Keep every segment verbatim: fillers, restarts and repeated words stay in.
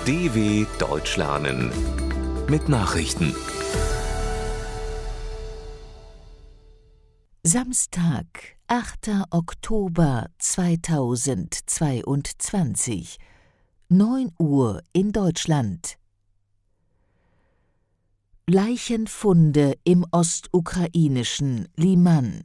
D W Deutsch lernen mit Nachrichten. Samstag, achter Oktober zweitausendzweiundzwanzig, neun Uhr in Deutschland. Leichenfunde im ostukrainischen Liman.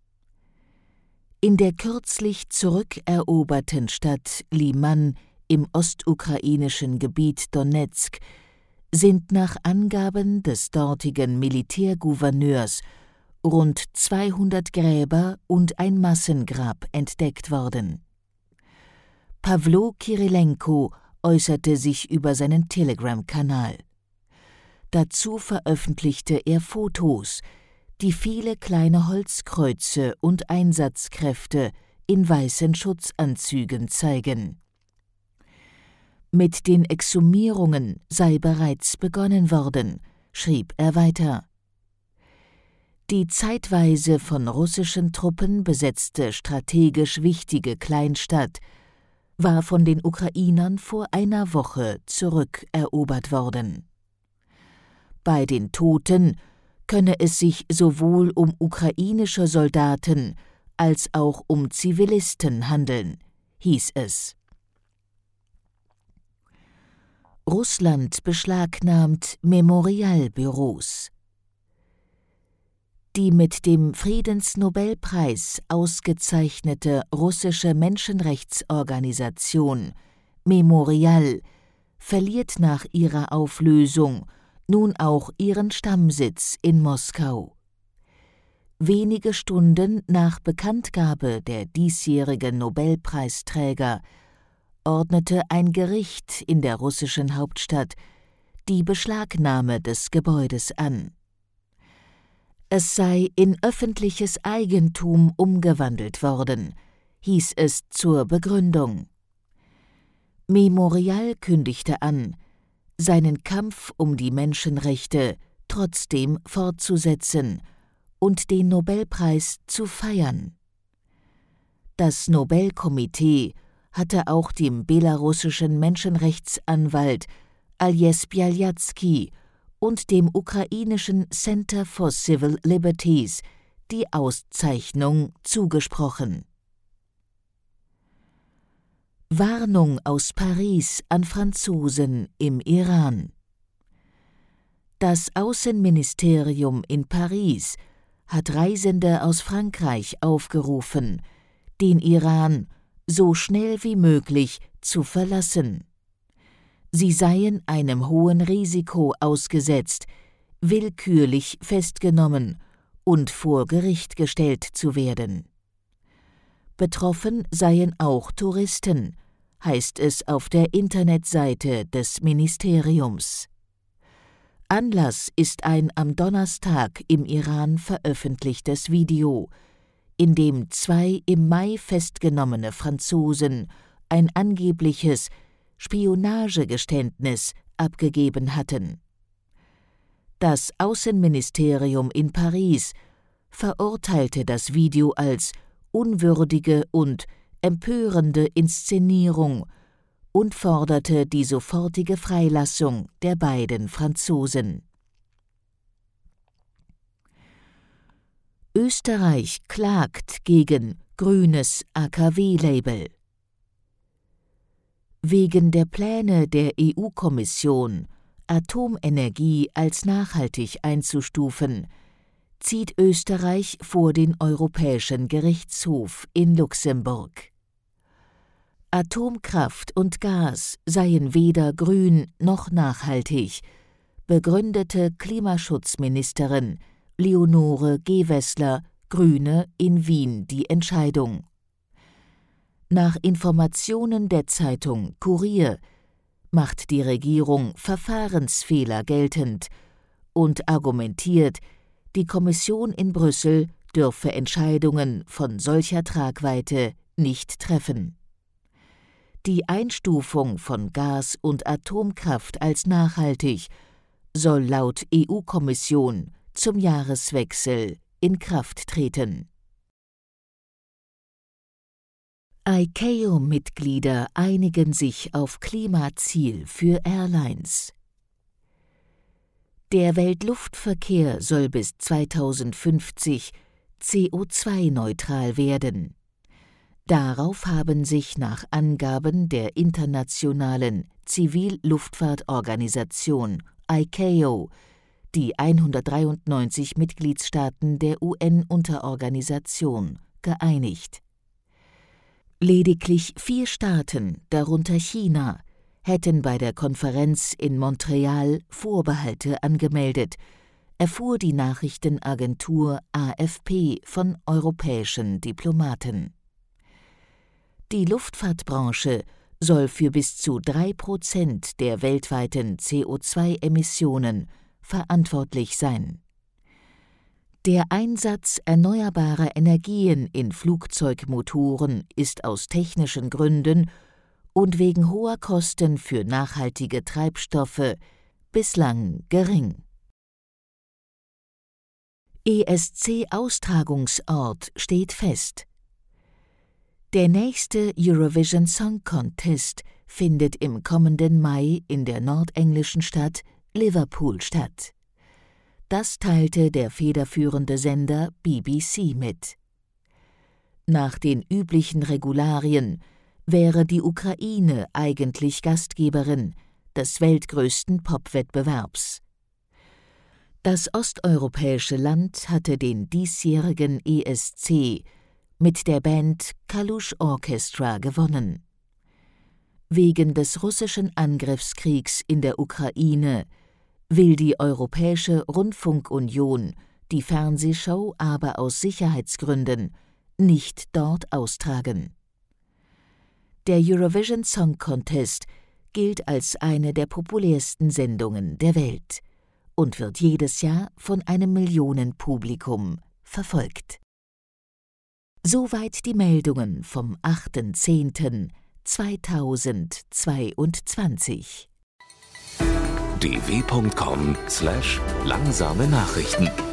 In der kürzlich zurückeroberten Stadt Liman im ostukrainischen Gebiet Donezk sind nach Angaben des dortigen Militärgouverneurs rund zweihundert Gräber und ein Massengrab entdeckt worden. Pawlo Kyrylenko äußerte sich über seinen Telegram-Kanal. Dazu veröffentlichte er Fotos, die viele kleine Holzkreuze und Einsatzkräfte in weißen Schutzanzügen zeigen. Mit den Exhumierungen sei bereits begonnen worden, schrieb er weiter. Die zeitweise von russischen Truppen besetzte strategisch wichtige Kleinstadt war von den Ukrainern vor einer Woche zurückerobert worden. Bei den Toten könne es sich sowohl um ukrainische Soldaten als auch um Zivilisten handeln, hieß es. Russland beschlagnahmt Memorialbüros. Die mit dem Friedensnobelpreis ausgezeichnete russische Menschenrechtsorganisation Memorial verliert nach ihrer Auflösung nun auch ihren Stammsitz in Moskau. Wenige Stunden nach Bekanntgabe der diesjährigen Nobelpreisträger ordnete ein Gericht in der russischen Hauptstadt die Beschlagnahme des Gebäudes an. Es sei in öffentliches Eigentum umgewandelt worden, hieß es zur Begründung. Memorial kündigte an, seinen Kampf um die Menschenrechte trotzdem fortzusetzen und den Nobelpreis zu feiern. Das Nobelkomitee hatte auch dem belarussischen Menschenrechtsanwalt Ales Bialyatsky und dem ukrainischen Center for Civil Liberties die Auszeichnung zugesprochen. Warnung aus Paris an Franzosen im Iran. Das Außenministerium in Paris hat Reisende aus Frankreich aufgerufen, den Iran so schnell wie möglich zu verlassen. Sie seien einem hohen Risiko ausgesetzt, willkürlich festgenommen und vor Gericht gestellt zu werden. Betroffen seien auch Touristen, heißt es auf der Internetseite des Ministeriums. Anlass ist ein am Donnerstag im Iran veröffentlichtes Video, in dem zwei im Mai festgenommene Franzosen ein angebliches Spionagegeständnis abgegeben hatten. Das Außenministerium in Paris verurteilte das Video als unwürdige und empörende Inszenierung und forderte die sofortige Freilassung der beiden Franzosen. Österreich klagt gegen grünes A K W-Label. Wegen der Pläne der E U-Kommission, Atomenergie als nachhaltig einzustufen, zieht Österreich vor den Europäischen Gerichtshof in Luxemburg. Atomkraft und Gas seien weder grün noch nachhaltig, begründete Klimaschutzministerin Leonore Gewessler, Grüne, in Wien die Entscheidung. Nach Informationen der Zeitung Kurier macht die Regierung Verfahrensfehler geltend und argumentiert, die Kommission in Brüssel dürfe Entscheidungen von solcher Tragweite nicht treffen. Die Einstufung von Gas- und Atomkraft als nachhaltig soll laut E U-Kommission zum Jahreswechsel in Kraft treten. I C A O-Mitglieder einigen sich auf Klimaziel für Airlines. Der Weltluftverkehr soll bis zweitausendfünfzig C O zwei neutral werden. Darauf haben sich nach Angaben der Internationalen Zivilluftfahrtorganisation I C A O die hundertdreiundneunzig Mitgliedstaaten der U N-Unterorganisation geeinigt. Lediglich vier Staaten, darunter China, hätten bei der Konferenz in Montreal Vorbehalte angemeldet, erfuhr die Nachrichtenagentur A F P von europäischen Diplomaten. Die Luftfahrtbranche soll für bis zu drei Prozent der weltweiten C O zwei Emissionen verantwortlich sein. Der Einsatz erneuerbarer Energien in Flugzeugmotoren ist aus technischen Gründen und wegen hoher Kosten für nachhaltige Treibstoffe bislang gering. E S C-Austragungsort steht fest. Der nächste Eurovision Song Contest findet im kommenden Mai in der nordenglischen Stadt Liverpool statt. Das teilte der federführende Sender B B C mit. Nach den üblichen Regularien wäre die Ukraine eigentlich Gastgeberin des weltgrößten Popwettbewerbs. Das osteuropäische Land hatte den diesjährigen E S C mit der Band Kalush Orchestra gewonnen. Wegen des russischen Angriffskriegs in der Ukraine will die Europäische Rundfunkunion die Fernsehshow aber aus Sicherheitsgründen nicht dort austragen. Der Eurovision Song Contest gilt als eine der populärsten Sendungen der Welt und wird jedes Jahr von einem Millionenpublikum verfolgt. Soweit die Meldungen vom achten zehnten zweitausendzweiundzwanzig. d w punkt com slash langsame Nachrichten